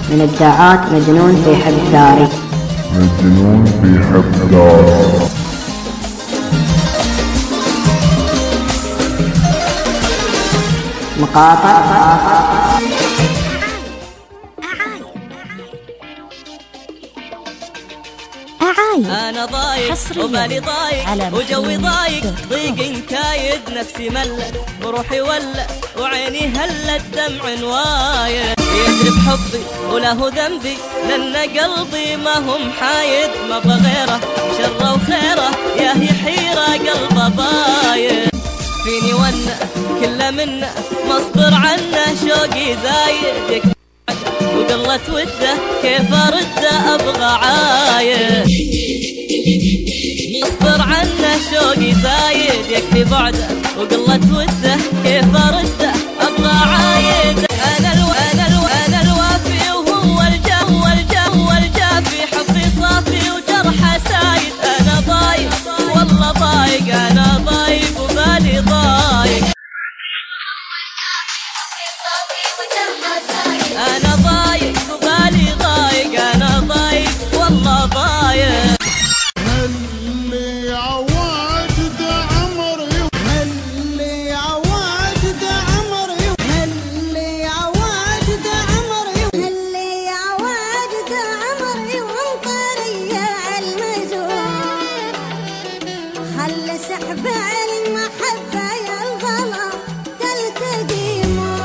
من الدعاة مجنون في حب داري. مجنون في حب داري. مقاطع أنا ضايق وبالي ضايق وجوي ضايق، ضيق كايد نفسي ملت وروحي ولت وعيني هلت دمع وايد، يجري بحبي وله ذنبي لأن قلبي ما هو محايد، ما بغيره شره وخيره يا هي حيرة قلبه ضايق، فيني ونه كله منه مصبر عنه شوقي زايد، وقلة وده كيف أرده أبغى عايد، مصبر عنه شوقي زايد يكفي بعده، وقلة وده كيف أرده أبغى عايد، أنا الوافي وهو الجافي، حبي صافي وجرحه سايد، أنا ضايق والله ضايق، أنا ضايق وبالي ضايق، أنا ضايق وبالي ضايق، أنا ضايق والله ضايق. هاللي عواد ده عمري، هاللي عواد ده عمري، هاللي عواد ده عمري، هاللي عواد ده عمري، وانطري المجروح خل سحب المحبة يا الغلا تلتقي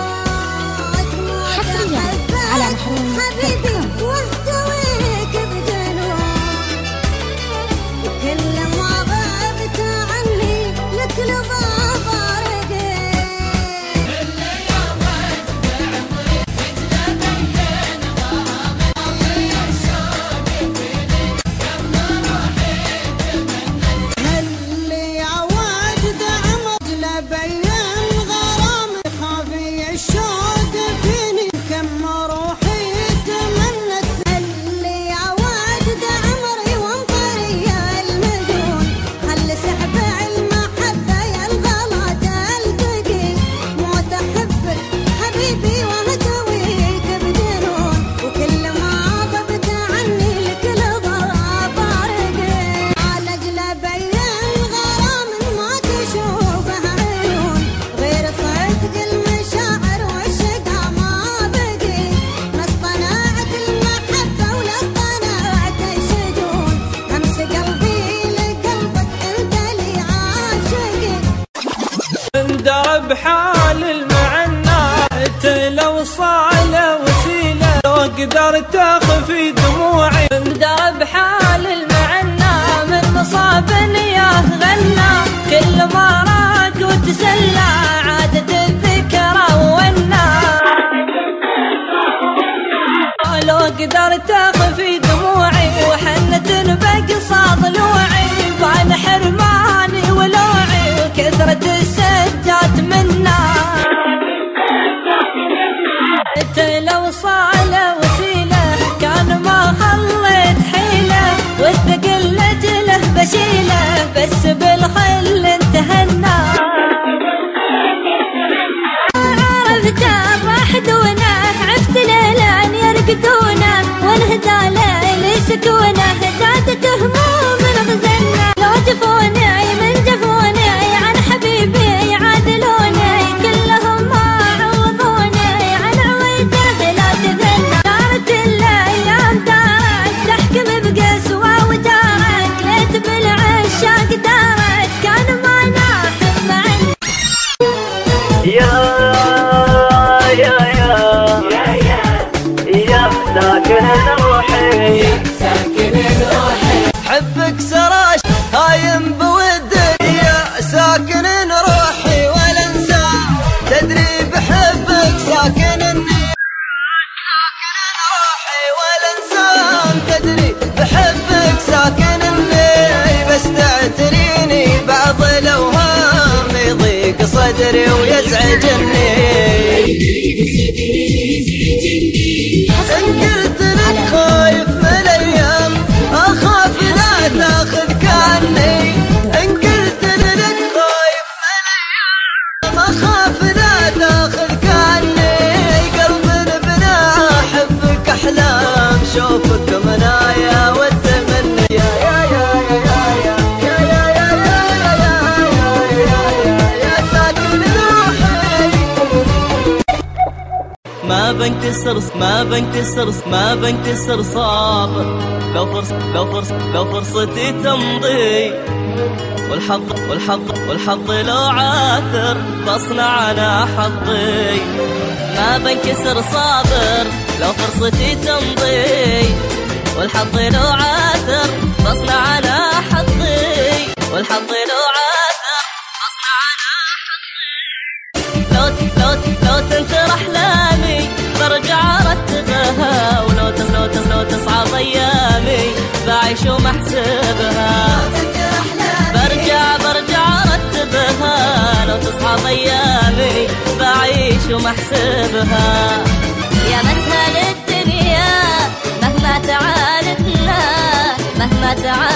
حبيبي واحتويك بجنون، كل ما غابت عني لك لبابا رقيت، اللي يومك بعمري تجلبين ضامي الشوق فيني كم روحي تمنى، هاللي عواد ده عمر جلبين غرامي خافي الشوق فيني كم روحي تمنت، اللي عواد ده عمري وانطري المجنون خل سحب المحبة يا الغلا تلتقي، موت احبك حبيبي واهدويك بجنون، وكل ما غبت عني لك لضرب رقي، على جلبين غرام ما تشوفه عيون، غير صدق المشاعر والشقا ما بقي، لا اصطنعت المحبة ولا اصطنعت الشجون، امس قلبي لقلبك انت لي عاشقي، اندرب حال المعنى لو صال وسيلة، لو قدرت اخفي دموعي، اندرب حال المعنى من مصاب ياه غنى، كل ما راد وتسلى عادت الذكرى والنا، لو قدرت اخفي دموعي وحنة بقصى ضلوعي، بان حرماني ولوعي وكثرة السجات منا، لو صال وسيلة كان ما خليت حيلة، والثقل لجله بشيله بس بالخل انتهنا، عرفت راح دونه عفت ليلان يرقدونه، ونهدى ليلي سكونه زادت هموم غزلنا، لو جفوني من جفوني عن حبيبي عادلوني، كلهم ما عوضوني عن عويده لا تذلنا، دارت الايام دارت تحكم بقسوه ودارت، ليت بالعشاق دارت كان ما ناحب معنا، يا ساكن روحي، ساكن روحي، حبك سراش هايم بودك، يا ساكن روحي ولا انسى، تدري بحبك ساكنني، ساكن روحي ولا انسى، تدري بحبك ساكنني، بس تعتريني بعض الاوهام يضيق صدري ويزعجني، إن قلت لك خايف من الأيام أخاف لا تاخذ كاني، إن قلت لك خايف من الأيام أخاف لا تاخذ كاني، قلب بنا أحبك أحلى اشوفك منايا والتمني يا يا يا يا يا يا يا يا يا يا ساكن روحي. ما بنكسر صابر لو فرصتي تمضي، والحظ لو عاثر بصنع انا حظي. ما بنكسر صابر لو فرصتي تمضي، والحظ لو عاثر بصنع انا حظي، والحظ لو عاثر بصنع انا حظي. لو تنثر احلامي برجع ارتبها، ولو تصعب ايامي بعيش ومحسبها. برجع ارتبها، لو تصعب ايامي بعيش ومحسبها. يا مسهل الدنيا مهما تعالتنا